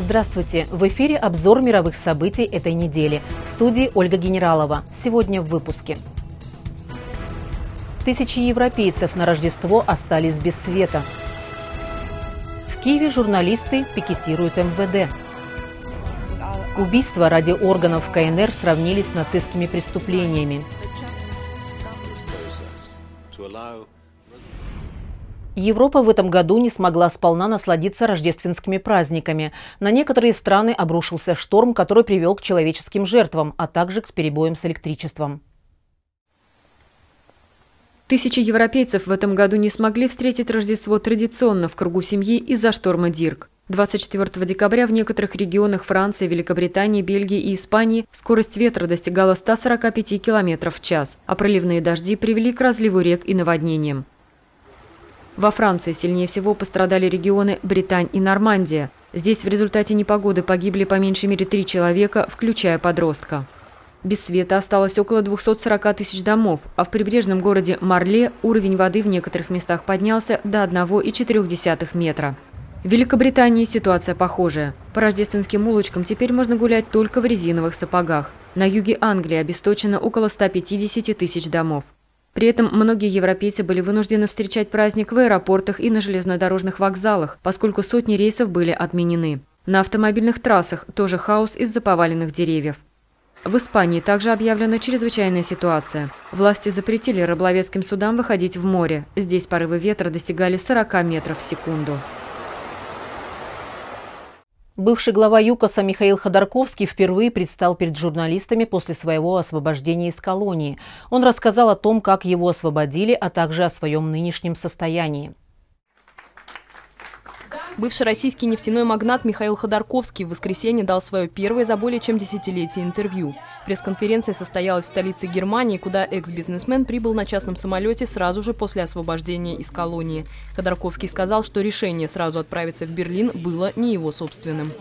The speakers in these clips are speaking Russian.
Здравствуйте! В эфире обзор мировых событий этой недели. В студии Ольга Генералова. Сегодня в выпуске. Тысячи европейцев на Рождество остались без света. В Киеве журналисты пикетируют МВД. Убийства ради органов КНР сравнили с нацистскими преступлениями. Европа в этом году не смогла сполна насладиться рождественскими праздниками. На некоторые страны обрушился шторм, который привел к человеческим жертвам, а также к перебоям с электричеством. Тысячи европейцев в этом году не смогли встретить Рождество традиционно в кругу семьи из-за шторма Дирк. 24 декабря в некоторых регионах Франции, Великобритании, Бельгии и Испании скорость ветра достигала 145 км в час, а проливные дожди привели к разливу рек и наводнениям. Во Франции сильнее всего пострадали регионы Британь и Нормандия. Здесь в результате непогоды погибли по меньшей мере 3 человека, включая подростка. Без света осталось около 240 тысяч домов, а в прибрежном городе Марле уровень воды в некоторых местах поднялся до 1,4 метра. В Великобритании ситуация похожая. По рождественским улочкам теперь можно гулять только в резиновых сапогах. На юге Англии обесточено около 150 тысяч домов. При этом многие европейцы были вынуждены встречать праздник в аэропортах и на железнодорожных вокзалах, поскольку сотни рейсов были отменены. На автомобильных трассах тоже хаос из-за поваленных деревьев. В Испании также объявлена чрезвычайная ситуация. Власти запретили рыболовецким судам выходить в море. Здесь порывы ветра достигали 40 метров в секунду. Бывший глава ЮКОСа Михаил Ходорковский впервые предстал перед журналистами после своего освобождения из колонии. Он рассказал о том, как его освободили, а также о своем нынешнем состоянии. Бывший российский нефтяной магнат Михаил Ходорковский в воскресенье дал свое первое за более чем десятилетие интервью. Пресс-конференция состоялась в столице Германии, куда экс-бизнесмен прибыл на частном самолете сразу же после освобождения из колонии. Ходорковский сказал, что решение сразу отправиться в Берлин было не его собственным.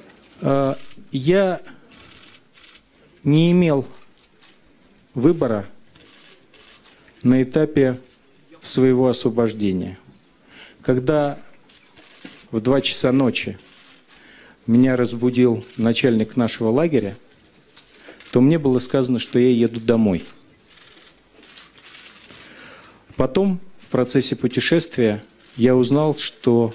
Я не имел выбора на этапе своего освобождения. Когда в 2 часа ночи меня разбудил начальник нашего лагеря, то мне было сказано, что я еду домой. Потом, в процессе путешествия, я узнал, что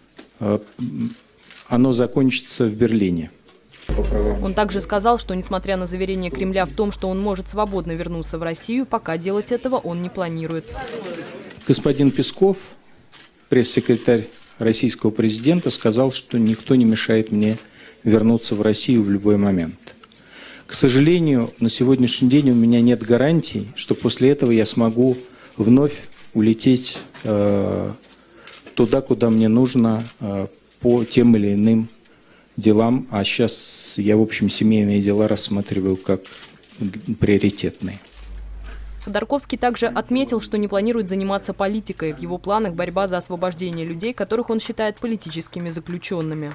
оно закончится в Берлине. Он также сказал, что, несмотря на заверение Кремля в том, что он может свободно вернуться в Россию, пока делать этого он не планирует. Господин Песков, пресс-секретарь российского президента, сказал, что никто не мешает мне вернуться в Россию в любой момент. К сожалению, на сегодняшний день у меня нет гарантий, что после этого я смогу вновь улететь туда, куда мне нужно по тем или иным делам. А сейчас я, в общем, семейные дела рассматриваю как приоритетные. Ходорковский также отметил, что не планирует заниматься политикой. В его планах борьба за освобождение людей, которых он считает политическими заключенными.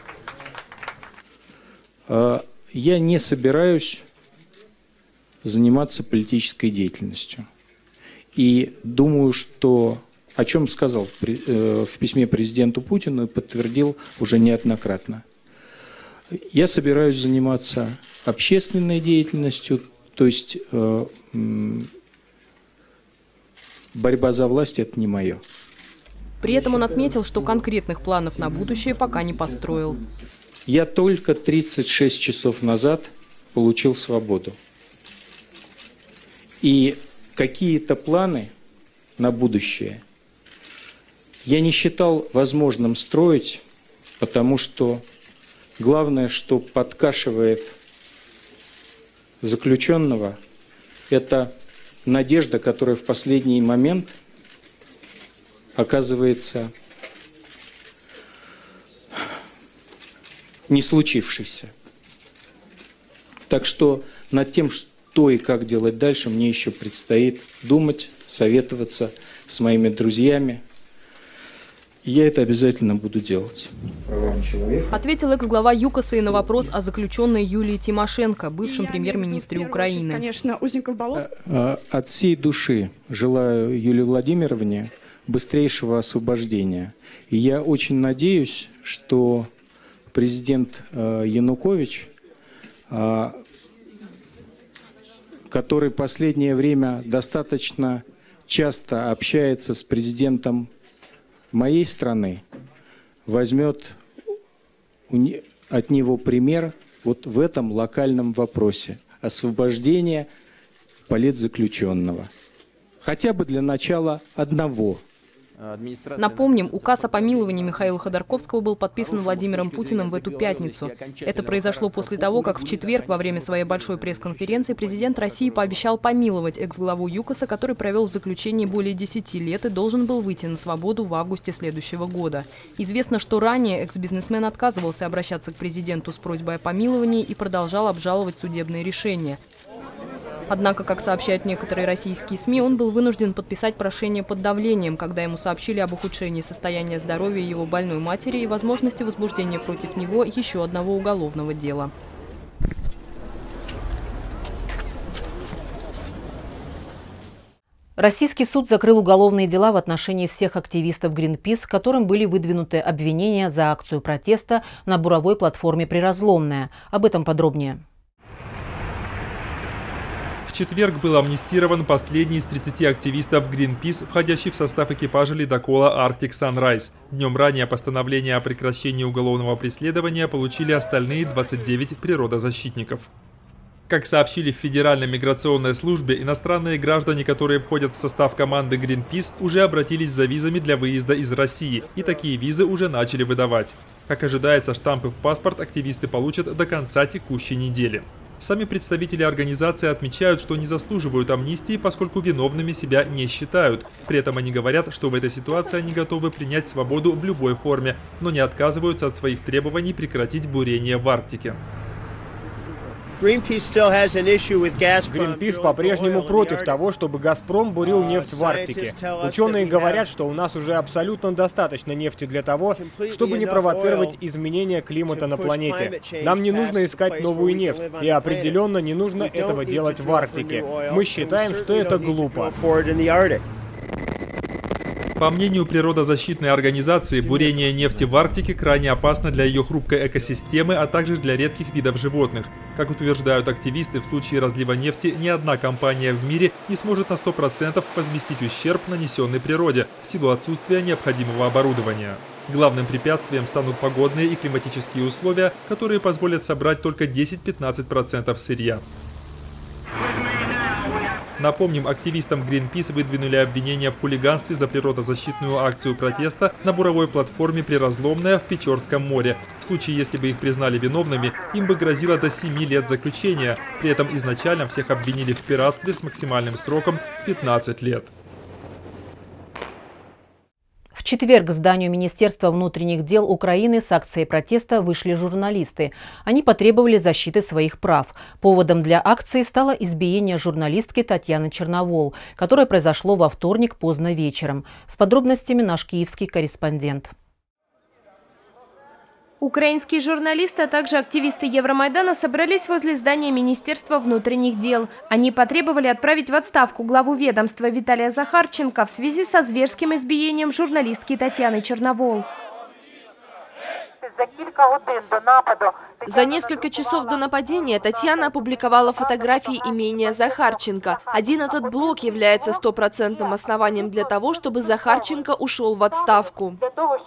Я не собираюсь заниматься политической деятельностью. И думаю, что, о чем сказал в письме президенту Путину и подтвердил уже неоднократно. Я собираюсь заниматься общественной деятельностью, то есть борьба за власть – это не мое. При этом он отметил, что конкретных планов на будущее пока не построил. Я только 36 часов назад получил свободу. И какие-то планы на будущее я не считал возможным строить, потому что главное, что подкашивает заключенного – это надежда, которая в последний момент оказывается не случившейся. Так что над тем, что и как делать дальше, мне еще предстоит думать, советоваться с моими друзьями. Я это обязательно буду делать. Ответил экс-глава ЮКОСа и на вопрос о заключенной Юлии Тимошенко, бывшем премьер-министре Украины. Конечно, узников болот. От всей души желаю Юлии Владимировне быстрейшего освобождения. И я очень надеюсь, что президент Янукович, который в последнее время достаточно часто общается с президентом моей страны, возьмет от него пример вот в этом локальном вопросе освобождения политзаключенного. Хотя бы для начала одного. Напомним, указ о помиловании Михаила Ходорковского был подписан Владимиром Путиным в эту пятницу. Это произошло после того, как в четверг во время своей большой пресс-конференции президент России пообещал помиловать экс-главу ЮКОСа, который провел в заключении более 10 лет и должен был выйти на свободу в августе следующего года. Известно, что ранее экс-бизнесмен отказывался обращаться к президенту с просьбой о помиловании и продолжал обжаловать судебные решения. Однако, как сообщают некоторые российские СМИ, он был вынужден подписать прошение под давлением, когда ему сообщили об ухудшении состояния здоровья его больной матери и возможности возбуждения против него еще одного уголовного дела. Российский суд закрыл уголовные дела в отношении всех активистов Greenpeace, которым были выдвинуты обвинения за акцию протеста на буровой платформе «Приразломная». Об этом подробнее. В четверг был амнистирован последний из 30 активистов Greenpeace, входящий в состав экипажа ледокола Arctic Sunrise. Днем ранее постановление о прекращении уголовного преследования получили остальные 29 природозащитников. Как сообщили в Федеральной миграционной службе, иностранные граждане, которые входят в состав команды Greenpeace, уже обратились за визами для выезда из России, и такие визы уже начали выдавать. Как ожидается, штампы в паспорт активисты получат до конца текущей недели. Сами представители организации отмечают, что не заслуживают амнистии, поскольку виновными себя не считают. При этом они говорят, что в этой ситуации они готовы принять свободу в любой форме, но не отказываются от своих требований прекратить бурение в Арктике. Greenpeace по-прежнему против того, чтобы «Газпром» бурил нефть в Арктике. Ученые говорят, что у нас уже абсолютно достаточно нефти для того, чтобы не провоцировать изменения климата на планете. Нам не нужно искать новую нефть, и определенно не нужно этого делать в Арктике. Мы считаем, что это глупо. По мнению природозащитной организации, бурение нефти в Арктике крайне опасно для ее хрупкой экосистемы, а также для редких видов животных. Как утверждают активисты, в случае разлива нефти ни одна компания в мире не сможет на 100% возместить ущерб, нанесенный природе, в силу отсутствия необходимого оборудования. Главным препятствием станут погодные и климатические условия, которые позволят собрать только 10-15% сырья. Напомним, активистам Greenpeace выдвинули обвинения в хулиганстве за природозащитную акцию протеста на буровой платформе «Приразломная» в Печорском море. В случае, если бы их признали виновными, им бы грозило до 7 лет заключения. При этом изначально всех обвинили в пиратстве с максимальным сроком 15 лет. В четверг к зданию Министерства внутренних дел Украины с акцией протеста вышли журналисты. Они потребовали защиты своих прав. Поводом для акции стало избиение журналистки Татьяны Черновол, которое произошло во вторник поздно вечером. С подробностями наш киевский корреспондент. Украинские журналисты, а также активисты Евромайдана собрались возле здания Министерства внутренних дел. Они потребовали отправить в отставку главу ведомства Виталия Захарченко в связи со зверским избиением журналистки Татьяны Черновол. За несколько часов до нападения Татьяна опубликовала фотографии имения Захарченко. Один этот блок является стопроцентным основанием для того, чтобы Захарченко ушел в отставку.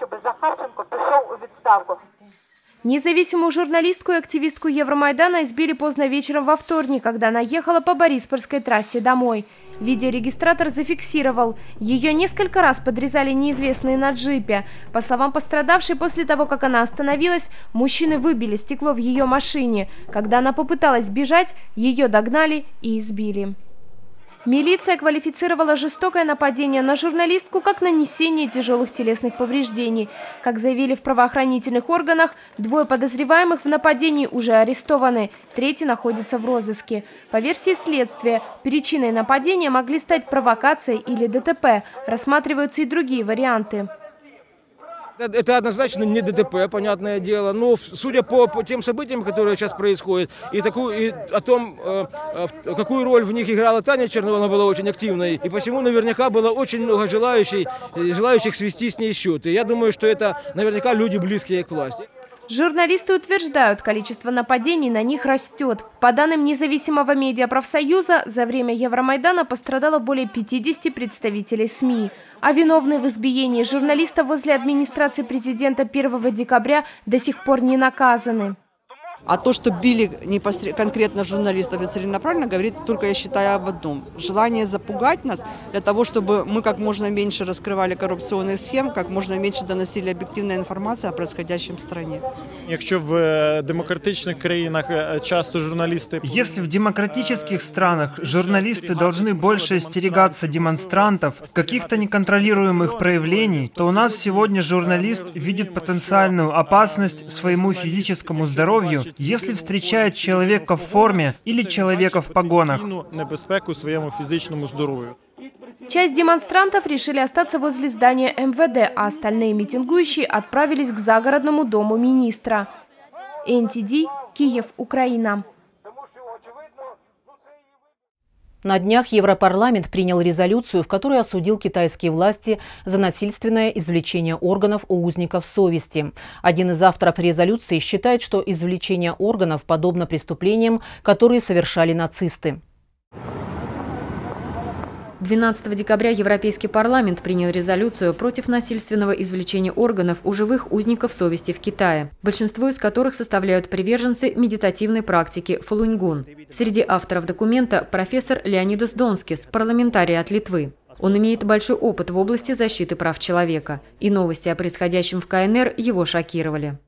Независимую журналистку и активистку Евромайдана избили поздно вечером во вторник, когда она ехала по Бориспольской трассе домой. Видеорегистратор зафиксировал. Ее несколько раз подрезали неизвестные на джипе. По словам пострадавшей, после того, как она остановилась, мужчины выбили стекло в ее машине. Когда она попыталась бежать, ее догнали и избили. Милиция квалифицировала жестокое нападение на журналистку как нанесение тяжелых телесных повреждений. Как заявили в правоохранительных органах, 2 подозреваемых в нападении уже арестованы, 3 находится в розыске. По версии следствия, причиной нападения могли стать провокация или ДТП. Рассматриваются и другие варианты. Это однозначно не ДТП, понятное дело, но судя по тем событиям, которые сейчас происходят, и о том, какую роль в них играла Таня Черновол, она была очень активной, и посему наверняка было очень много желающих свести с ней счеты. Я думаю, что это наверняка люди, близкие к власти. Журналисты утверждают, количество нападений на них растет. По данным независимого медиапрофсоюза, за время Евромайдана пострадало более 50 представителей СМИ. А виновные в избиении журналистов возле администрации президента 1 декабря до сих пор не наказаны. А то, что били конкретно журналистов и целенаправленно, говорит только, я считаю, об одном. Желание запугать нас для того, чтобы мы как можно меньше раскрывали коррупционных схем, как можно меньше доносили объективной информации о происходящем в стране. Если в демократических странах журналисты должны больше остерегаться демонстрантов, каких-то неконтролируемых проявлений, то у нас сегодня журналист видит потенциальную опасность своему физическому здоровью, если встречает человека в форме или человека в погонах. Часть демонстрантов решили остаться возле здания МВД, а остальные митингующие отправились к загородному дому министра. НТД, Киев, Украина. На днях Европарламент принял резолюцию, в которой осудил китайские власти за насильственное извлечение органов у узников совести. Один из авторов резолюции считает, что извлечение органов подобно преступлениям, которые совершали нацисты. 12 декабря Европейский парламент принял резолюцию против насильственного извлечения органов у живых узников совести в Китае, большинство из которых составляют приверженцы медитативной практики Фалунь-Гун. Среди авторов документа профессор Леонидас Донскис, парламентарий от Литвы. Он имеет большой опыт в области защиты прав человека, и новости о происходящем в КНР его шокировали.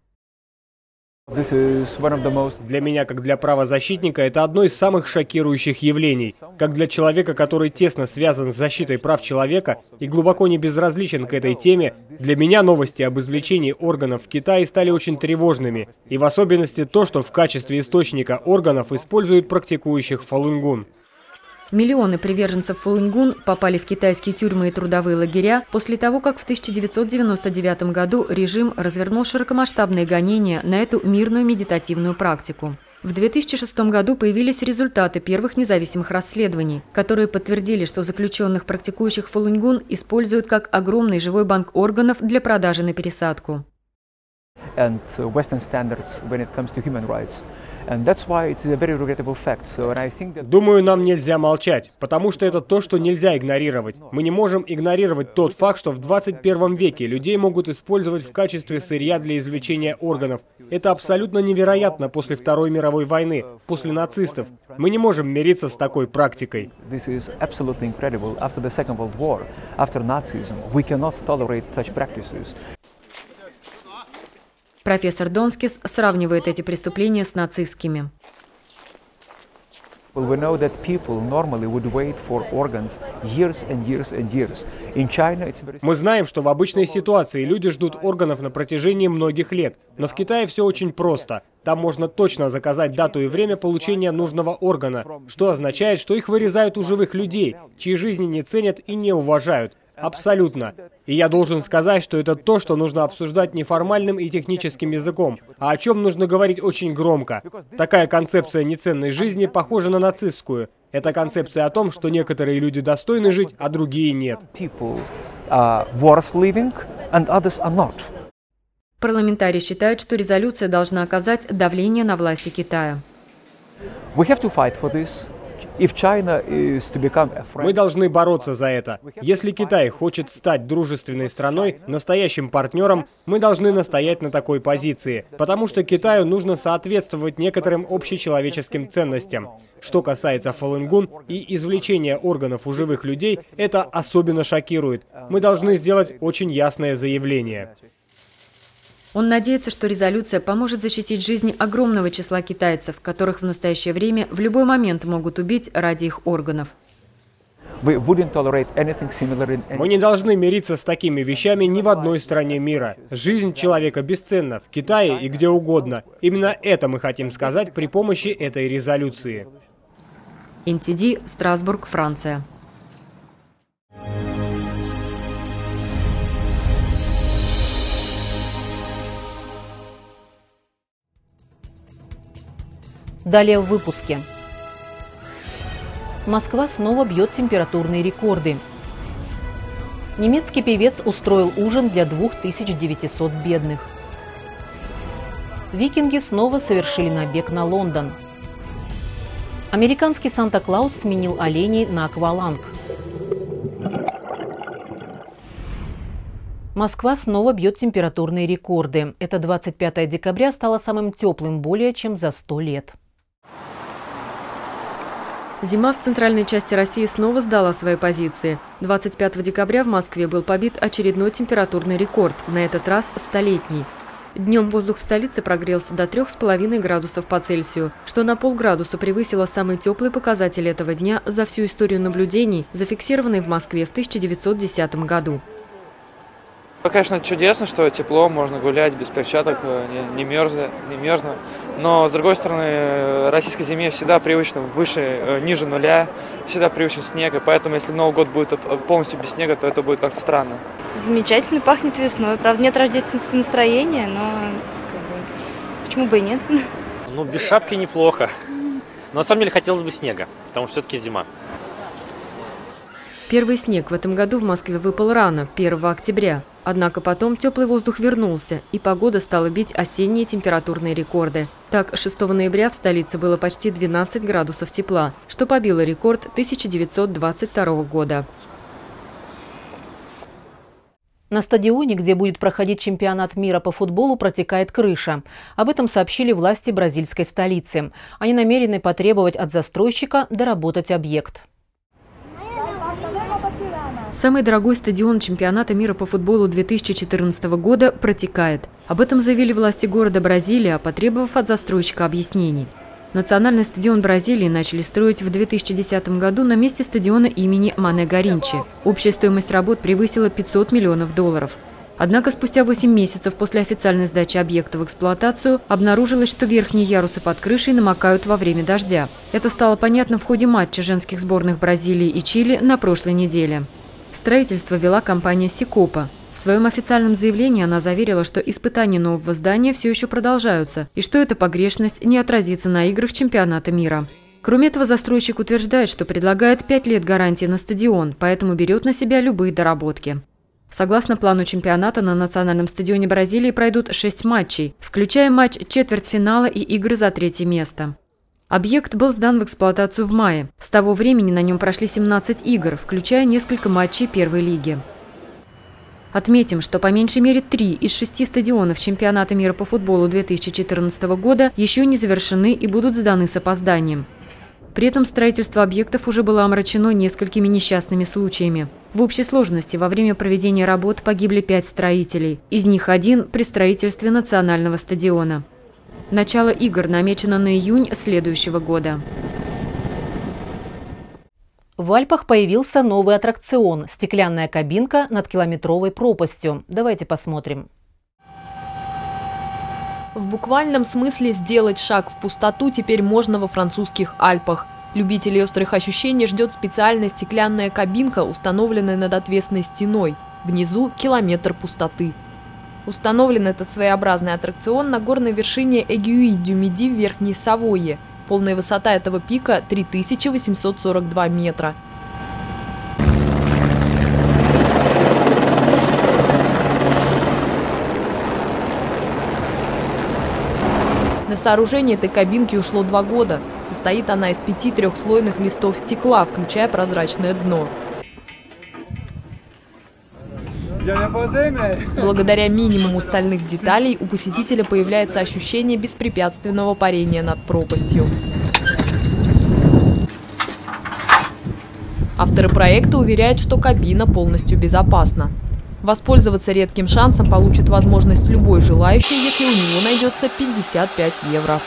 Для меня, как для правозащитника, это одно из самых шокирующих явлений. Как для человека, который тесно связан с защитой прав человека и глубоко не безразличен к этой теме, для меня новости об извлечении органов в Китае стали очень тревожными. И в особенности то, что в качестве источника органов используют практикующих Фалунь-Гун. Миллионы приверженцев Фалунь-Гун попали в китайские тюрьмы и трудовые лагеря после того, как в 1999 году режим развернул широкомасштабные гонения на эту мирную медитативную практику. В 2006 году появились результаты первых независимых расследований, которые подтвердили, что заключенных, практикующих Фалунь-Гун, используют как огромный живой банк органов для продажи на пересадку. Думаю, нам нельзя молчать, потому что это то, что нельзя игнорировать. Мы не можем игнорировать тот факт, что в 21 веке людей могут использовать в качестве сырья для извлечения органов. Это абсолютно невероятно после Второй мировой войны, после нацистов. Мы не можем мириться с такой практикой. Профессор Донскис сравнивает эти преступления с нацистскими. Мы знаем, что в обычной ситуации люди ждут органов на протяжении многих лет. Но в Китае все очень просто. Там можно точно заказать дату и время получения нужного органа, что означает, что их вырезают у живых людей, чьи жизни не ценят и не уважают. Абсолютно. И я должен сказать, что это то, что нужно обсуждать неформальным и техническим языком, а о чем нужно говорить очень громко. Такая концепция неценной жизни похожа на нацистскую. Это концепция о том, что некоторые люди достойны жить, а другие нет. Парламентарии считают, что резолюция должна оказать давление на власти Китая. Мы должны бороться за это. Если Китай хочет стать дружественной страной, настоящим партнером, мы должны настоять на такой позиции, потому что Китаю нужно соответствовать некоторым общечеловеческим ценностям. Что касается Фалунь-Гун и извлечения органов у живых людей, это особенно шокирует. Мы должны сделать очень ясное заявление. Он надеется, что резолюция поможет защитить жизни огромного числа китайцев, которых в настоящее время в любой момент могут убить ради их органов. Мы не должны мириться с такими вещами ни в одной стране мира. Жизнь человека бесценна в Китае и где угодно. Именно это мы хотим сказать при помощи этой резолюции. НТД, Страсбург, Франция. Далее в выпуске. Москва снова бьет температурные рекорды. Немецкий певец устроил ужин для 2900 бедных. Викинги снова совершили набег на Лондон. Американский Санта-Клаус сменил оленей на акваланг. Москва снова бьет температурные рекорды. Это 25 декабря стало самым теплым более чем за 100 лет. Зима в центральной части России снова сдала свои позиции. 25 декабря в Москве был побит очередной температурный рекорд, на этот раз столетний. Днем воздух в столице прогрелся до 3,5 градусов по Цельсию, что на полградуса превысило самый теплый показатель этого дня за всю историю наблюдений, зафиксированный в Москве в 1910 году. Конечно, чудесно, что тепло, можно гулять без перчаток, не мерзнет. Но, с другой стороны, российской зиме всегда привычно ниже нуля, всегда привычен снег. И поэтому, если Новый год будет полностью без снега, то это будет как-то странно. Замечательно, пахнет весной. Правда, нет рождественского настроения, но почему бы и нет? Ну, без шапки неплохо. Но на самом деле хотелось бы снега, потому что все-таки зима. Первый снег в этом году в Москве выпал рано, 1 октября. Однако потом теплый воздух вернулся, и погода стала бить осенние температурные рекорды. Так, 6 ноября в столице было почти 12 градусов тепла, что побило рекорд 1922 года. На стадионе, где будет проходить чемпионат мира по футболу, протекает крыша. Об этом сообщили власти бразильской столицы. Они намерены потребовать от застройщика доработать объект. Самый дорогой стадион чемпионата мира по футболу 2014 года протекает. Об этом заявили власти города Бразилия, потребовав от застройщика объяснений. Национальный стадион Бразилии начали строить в 2010 году на месте стадиона имени Мане Гаринчи. Общая стоимость работ превысила $500 миллионов. Однако спустя 8 месяцев после официальной сдачи объекта в эксплуатацию обнаружилось, что верхние ярусы под крышей намокают во время дождя. Это стало понятно в ходе матча женских сборных Бразилии и Чили на прошлой неделе. Строительство вела компания «Сикопа». В своем официальном заявлении она заверила, что испытания нового здания все еще продолжаются и что эта погрешность не отразится на играх чемпионата мира. Кроме этого, застройщик утверждает, что предлагает 5 лет гарантии на стадион, поэтому берет на себя любые доработки. Согласно плану чемпионата, на национальном стадионе Бразилии пройдут 6 матчей, включая матч четвертьфинала и игры за 3-е место. Объект был сдан в эксплуатацию в мае. С того времени на нем прошли 17 игр, включая несколько матчей первой лиги. Отметим, что по меньшей мере 3 из 6 стадионов чемпионата мира по футболу 2014 года еще не завершены и будут сданы с опозданием. При этом строительство объектов уже было омрачено несколькими несчастными случаями. В общей сложности во время проведения работ погибли 5 строителей, из них 1 при строительстве национального стадиона. Начало игр намечено на июнь следующего года. В Альпах появился новый аттракцион – стеклянная кабинка над километровой пропастью. Давайте посмотрим. В буквальном смысле сделать шаг в пустоту теперь можно во французских Альпах. Любителей острых ощущений ждет специальная стеклянная кабинка, установленная над отвесной стеной. Внизу километр пустоты. Установлен этот своеобразный аттракцион на горной вершине Эгюи-дю-Миди в Верхней Савойе. Полная высота этого пика – 3842 метра. На сооружение этой кабинки ушло 2 года. Состоит она из 5 трехслойных листов стекла, включая прозрачное дно. Благодаря минимуму стальных деталей у посетителя появляется ощущение беспрепятственного парения над пропастью. Авторы проекта уверяют, что кабина полностью безопасна. Воспользоваться редким шансом получит возможность любой желающий, если у него найдется 55 евро.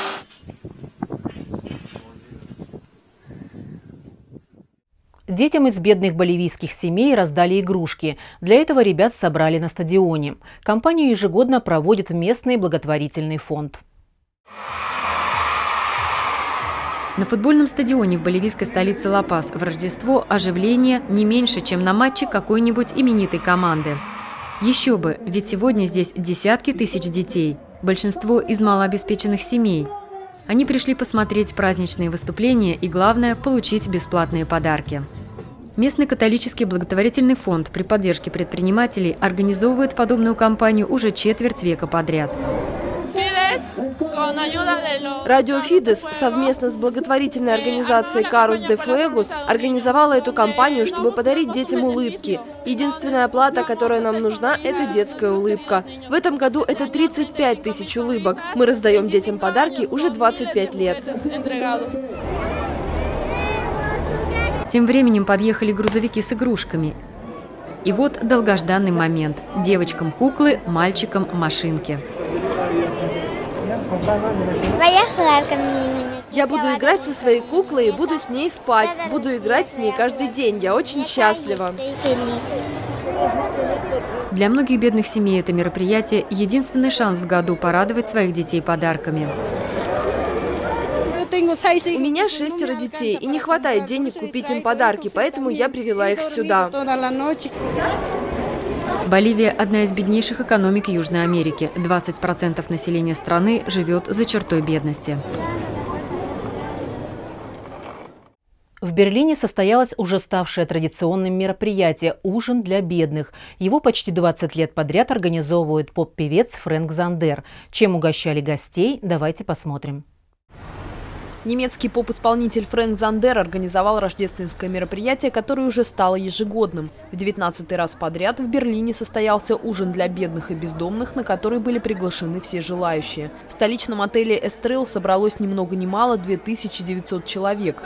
Детям из бедных боливийских семей раздали игрушки. Для этого ребят собрали на стадионе. Компанию ежегодно проводит местный благотворительный фонд. На футбольном стадионе в боливийской столице Ла-Пас в Рождество оживление не меньше, чем на матче какой-нибудь именитой команды. Еще бы, ведь сегодня здесь десятки тысяч детей, большинство из малообеспеченных семей. Они пришли посмотреть праздничные выступления и, главное, получить бесплатные подарки. Местный католический благотворительный фонд при поддержке предпринимателей организовывает подобную кампанию уже четверть века подряд. Радио Фидес совместно с благотворительной организацией Carros de Fuegos организовала эту кампанию, чтобы подарить детям улыбки. Единственная плата, которая нам нужна, это детская улыбка. В этом году это 35 тысяч улыбок. Мы раздаем детям подарки уже 25 лет. Тем временем подъехали грузовики с игрушками. И вот долгожданный момент. Девочкам куклы, мальчикам машинки. Я буду играть со своей куклой и буду с ней спать. Буду играть с ней каждый день. Я очень счастлива. Для многих бедных семей это мероприятие – единственный шанс в году порадовать своих детей подарками. У меня 6 детей, и не хватает денег купить им подарки, поэтому я привела их сюда. Боливия – одна из беднейших экономик Южной Америки. 20% населения страны живет за чертой бедности. В Берлине состоялось уже ставшее традиционным мероприятие «Ужин для бедных». Его почти 20 лет подряд организовывает поп-певец Фрэнк Зандер. Чем угощали гостей, давайте посмотрим. Немецкий поп-исполнитель Фрэнк Зандер организовал рождественское мероприятие, которое уже стало ежегодным. В 19-й раз подряд в Берлине состоялся ужин для бедных и бездомных, на который были приглашены все желающие. В столичном отеле «Эстрел» собралось ни много ни мало 2900 человек.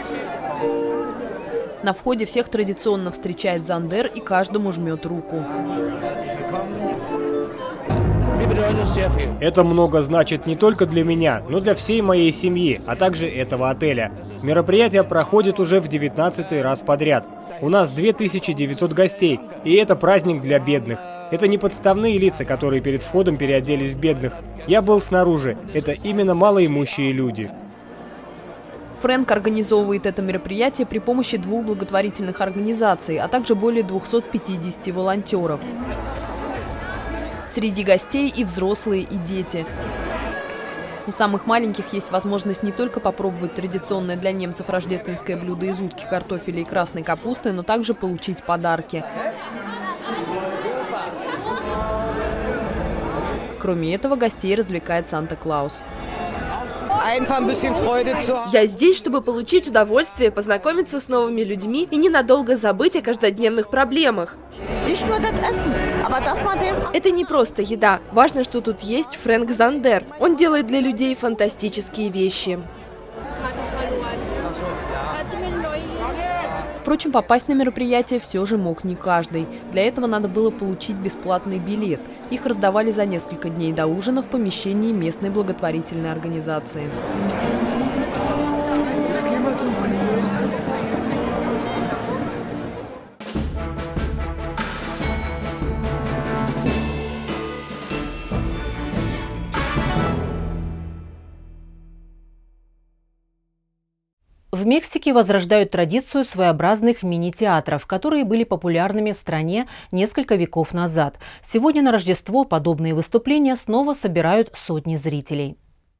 На входе всех традиционно встречает Зандер и каждому жмет руку. Это много значит не только для меня, но для всей моей семьи, а также этого отеля. Мероприятие проходит уже в 19-й раз подряд. У нас 2900 гостей, и это праздник для бедных. Это не подставные лица, которые перед входом переоделись в бедных. Я был снаружи. Это именно малоимущие люди. Фрэнк организовывает это мероприятие при помощи 2 благотворительных организаций, а также более 250 волонтеров. Среди гостей и взрослые, и дети. У самых маленьких есть возможность не только попробовать традиционное для немцев рождественское блюдо из утки, картофеля и красной капусты, но также получить подарки. Кроме этого, гостей развлекает Санта-Клаус. Я здесь, чтобы получить удовольствие, познакомиться с новыми людьми и ненадолго забыть о каждодневных проблемах. Это не просто еда. Важно, что тут есть Фрэнк Зандер. Он делает для людей фантастические вещи. Впрочем, попасть на мероприятие все же мог не каждый. Для этого надо было получить бесплатный билет. Их раздавали за несколько дней до ужина в помещении местной благотворительной организации. В Мексике возрождают традицию своеобразных мини-театров, которые были популярными в стране несколько веков назад. Сегодня на Рождество подобные выступления снова собирают сотни зрителей.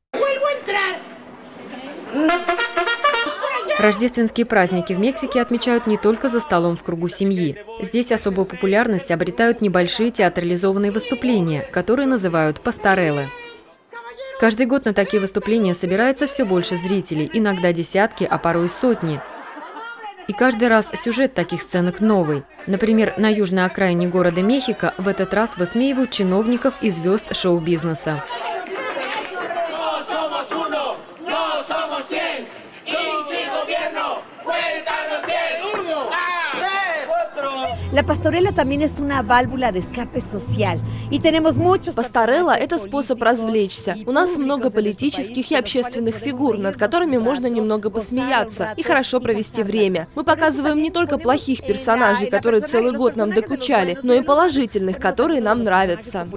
Рождественские праздники в Мексике отмечают не только за столом в кругу семьи. Здесь особую популярность обретают небольшие театрализованные выступления, которые называют пастореллы. Каждый год на такие выступления собирается все больше зрителей, иногда десятки, а порой сотни. И каждый раз сюжет таких сценок новый. Например, на южной окраине города Мехико в этот раз высмеивают чиновников и звезд шоу-бизнеса. Пасторелла – это способ развлечься. У нас много политических и общественных фигур, над которыми можно немного посмеяться и хорошо провести время. Мы показываем не только плохих персонажей, которые целый год нам докучали, но и положительных, которые нам нравятся.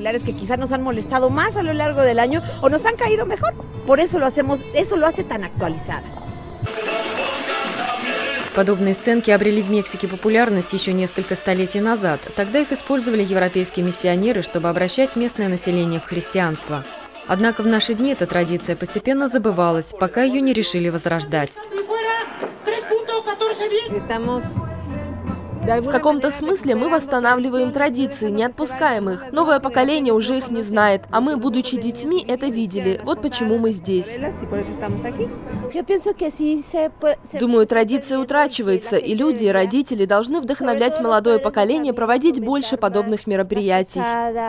Подобные сценки обрели в Мексике популярность еще несколько столетий назад. Тогда их использовали европейские миссионеры, чтобы обращать местное население в христианство. Однако в наши дни эта традиция постепенно забывалась, пока ее не решили возрождать. В каком-то смысле мы восстанавливаем традиции, не отпускаем их. Новое поколение уже их не знает, а мы, будучи детьми, это видели. Вот почему мы здесь. Думаю, традиция утрачивается, и люди, и родители должны вдохновлять молодое поколение проводить больше подобных мероприятий.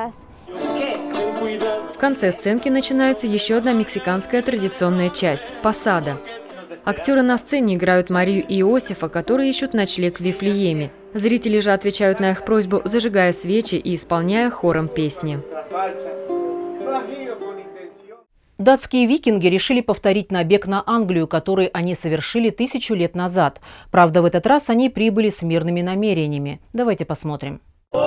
В конце сценки начинается еще одна мексиканская традиционная часть – посада. Актеры на сцене играют Марию и Иосифа, которые ищут ночлег в Вифлееме. Зрители же отвечают на их просьбу, зажигая свечи и исполняя хором песни. Датские викинги решили повторить набег на Англию, который они совершили 1000 лет назад. Правда, в этот раз они прибыли с мирными намерениями. Давайте посмотрим.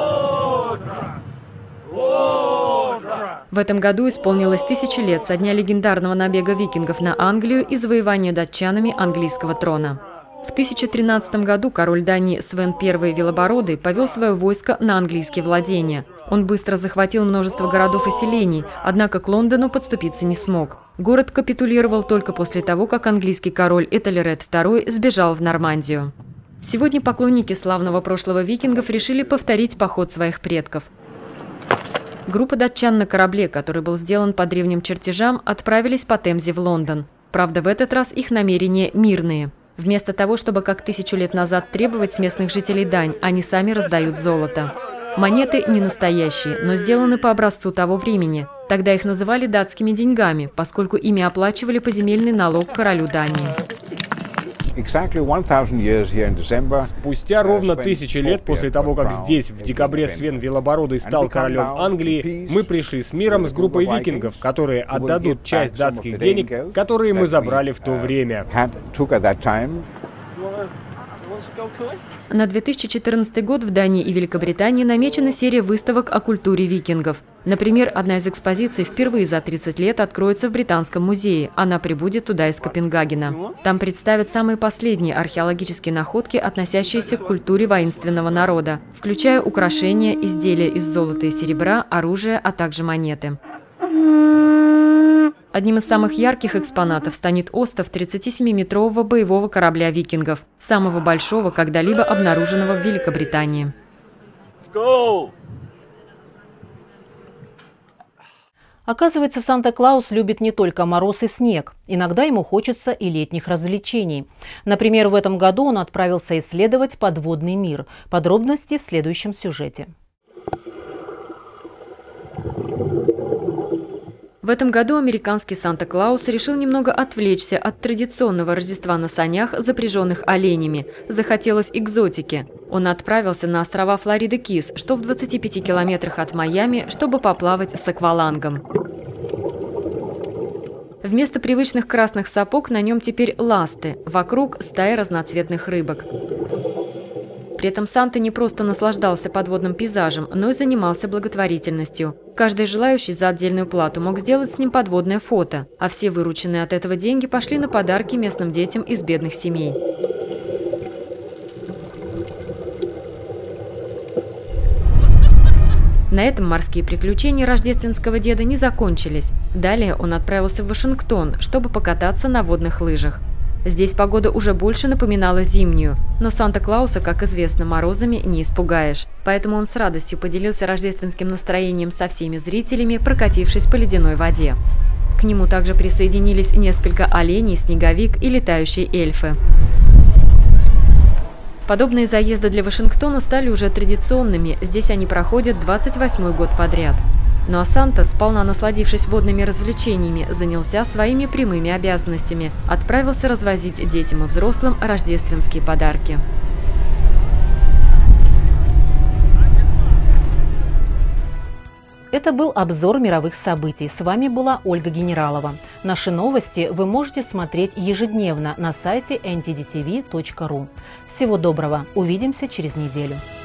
В этом году исполнилось 1000 лет со дня легендарного набега викингов на Англию и завоевания датчанами английского трона. В 1013 году король Дании Свен I Велобородый повел свое войско на английские владения. Он быстро захватил множество городов и селений, однако к Лондону подступиться не смог. Город капитулировал только после того, как английский король Этельред II сбежал в Нормандию. Сегодня поклонники славного прошлого викингов решили повторить поход своих предков. Группа датчан на корабле, который был сделан по древним чертежам, отправились по Темзе в Лондон. Правда, в этот раз их намерения мирные. Вместо того, чтобы как 1000 лет назад требовать с местных жителей дань, они сами раздают золото. Монеты не настоящие, но сделаны по образцу того времени. Тогда их называли датскими деньгами, поскольку ими оплачивали поземельный налог королю Дании. Спустя ровно 1000 лет после того, как здесь в декабре Свен Велобородый стал королем Англии, мы пришли с миром с группой викингов, которые отдадут часть датских денег, которые мы забрали в то время. На 2014 год в Дании и Великобритании намечена серия выставок о культуре викингов. Например, одна из экспозиций впервые за 30 лет откроется в Британском музее. Она прибудет туда из Копенгагена. Там представят самые последние археологические находки, относящиеся к культуре воинственного народа, включая украшения, изделия из золота и серебра, оружие, а также монеты. Одним из самых ярких экспонатов станет остов 37-метрового боевого корабля викингов, самого большого, когда-либо обнаруженного в Великобритании. Оказывается, Санта-Клаус любит не только мороз и снег. Иногда ему хочется и летних развлечений. Например, в этом году он отправился исследовать подводный мир. Подробности в следующем сюжете. В этом году американский Санта-Клаус решил немного отвлечься от традиционного Рождества на санях, запряженных оленями. Захотелось экзотики. Он отправился на острова Флорида-Кис, что в 25 километрах от Майами, чтобы поплавать с аквалангом. Вместо привычных красных сапог на нем теперь ласты, вокруг стая разноцветных рыбок. При этом Санта не просто наслаждался подводным пейзажем, но и занимался благотворительностью. Каждый желающий за отдельную плату мог сделать с ним подводное фото, а все вырученные от этого деньги пошли на подарки местным детям из бедных семей. На этом морские приключения рождественского деда не закончились. Далее он отправился в Вашингтон, чтобы покататься на водных лыжах. Здесь погода уже больше напоминала зимнюю, но Санта-Клауса, как известно, морозами не испугаешь. Поэтому он с радостью поделился рождественским настроением со всеми зрителями, прокатившись по ледяной воде. К нему также присоединились несколько оленей, снеговик и летающие эльфы. Подобные заезды для Вашингтона стали уже традиционными, здесь они проходят 28-й год подряд. Ну а Санта, сполна насладившись водными развлечениями, занялся своими прямыми обязанностями. Отправился развозить детям и взрослым рождественские подарки. Это был обзор мировых событий. С вами была Ольга Генералова. Наши новости вы можете смотреть ежедневно на сайте ntdtv.ru. Всего доброго. Увидимся через неделю.